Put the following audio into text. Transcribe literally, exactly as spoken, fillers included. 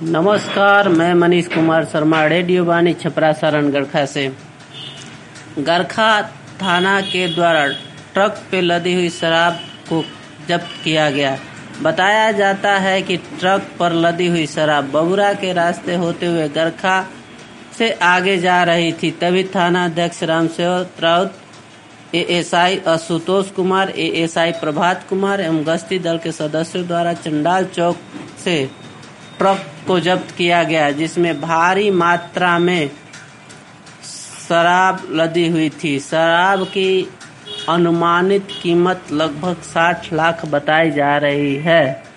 नमस्कार, मैं मनीष कुमार शर्मा, रेडियो वाणी छपरा सारण गरखा से। गरखा थाना के द्वारा ट्रक पे लदी हुई शराब को जब्त किया गया। बताया जाता है कि ट्रक पर लदी हुई शराब बबुरा के रास्ते होते हुए गरखा से आगे जा रही थी। तभी थाना अध्यक्ष रामसेवक राउत, एएसआई आशुतोष कुमार, एएसआई प्रभात कुमार एवं गश्ती दल के सदस्यों द्वारा चंडाल चौक से ट्रक को जब्त किया गया, जिसमें भारी मात्रा में शराब लदी हुई थी। शराब की अनुमानित कीमत लगभग साठ लाख बताई जा रही है।